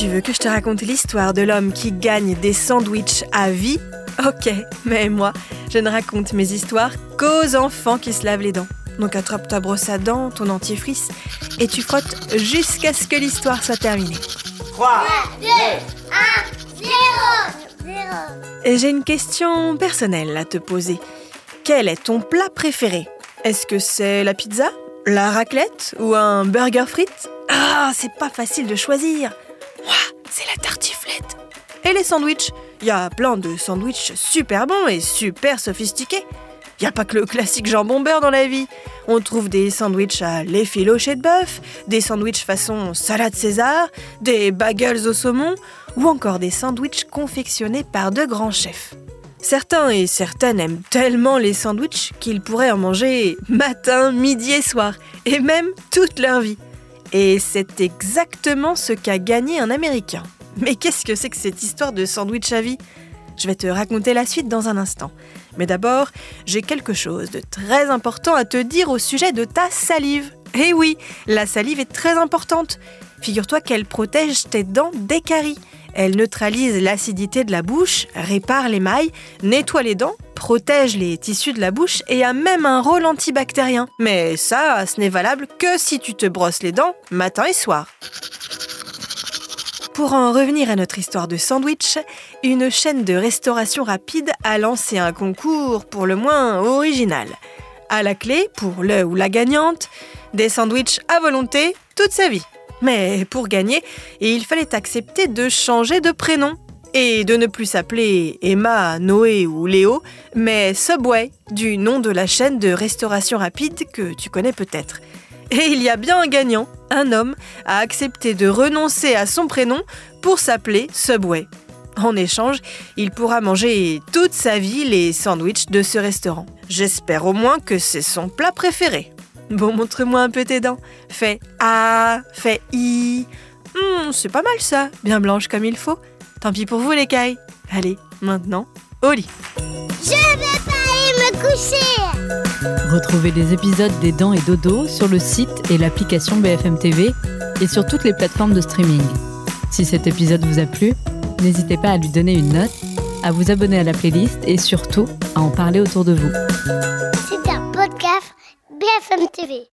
Tu veux que je te raconte l'histoire de l'homme qui gagne des sandwichs à vie ? Ok, mais moi, je ne raconte mes histoires qu'aux enfants qui se lavent les dents. Donc attrape ta brosse à dents, ton dentifrice, et tu frottes jusqu'à ce que l'histoire soit terminée. 3, 2, 1, 0. Et j'ai une question personnelle à te poser. Quel est ton plat préféré ? Est-ce que c'est la pizza, la raclette ou un burger frites ? Ah, c'est pas facile de choisir. Moi, c'est la tartiflette. Et les sandwichs ? Il y a plein de sandwichs super bons et super sophistiqués. Il n'y a pas que le classique jambon-beurre dans la vie. On trouve des sandwichs à l'effiloché de bœuf, des sandwichs façon salade César, des bagels au saumon ou encore des sandwichs confectionnés par de grands chefs. Certains et certaines aiment tellement les sandwichs qu'ils pourraient en manger matin, midi et soir, et même toute leur vie. Et c'est exactement ce qu'a gagné un Américain. Mais qu'est-ce que c'est que cette histoire de sandwich à vie ? Je vais te raconter la suite dans un instant. Mais d'abord, j'ai quelque chose de très important à te dire au sujet de ta salive. Eh oui, la salive est très importante. Figure-toi qu'elle protège tes dents des caries. Elle neutralise l'acidité de la bouche, répare l'émail, nettoie les dents, protège les tissus de la bouche et a même un rôle antibactérien. Mais ça, ce n'est valable que si tu te brosses les dents matin et soir. Pour en revenir à notre histoire de sandwich, une chaîne de restauration rapide a lancé un concours pour le moins original. À la clé, pour le ou la gagnante, des sandwichs à volonté toute sa vie. Mais pour gagner, il fallait accepter de changer de prénom et de ne plus s'appeler Emma, Noé ou Léo, mais Subway, du nom de la chaîne de restauration rapide que tu connais peut-être. Et il y a bien un gagnant, un homme, a accepté de renoncer à son prénom pour s'appeler Subway. En échange, il pourra manger toute sa vie les sandwichs de ce restaurant. J'espère au moins que c'est son plat préféré. Bon, montre-moi un peu tes dents. Fais A, fais I. C'est pas mal ça, bien blanche comme il faut. Tant pis pour vous les cailles. Allez, maintenant, au lit. Je vais pas aller me coucher. Retrouvez les épisodes des Dents et Dodo sur le site et l'application BFM TV et sur toutes les plateformes de streaming. Si cet épisode vous a plu, n'hésitez pas à lui donner une note, à vous abonner à la playlist et surtout à en parler autour de vous. C'est un podcast BFM TV.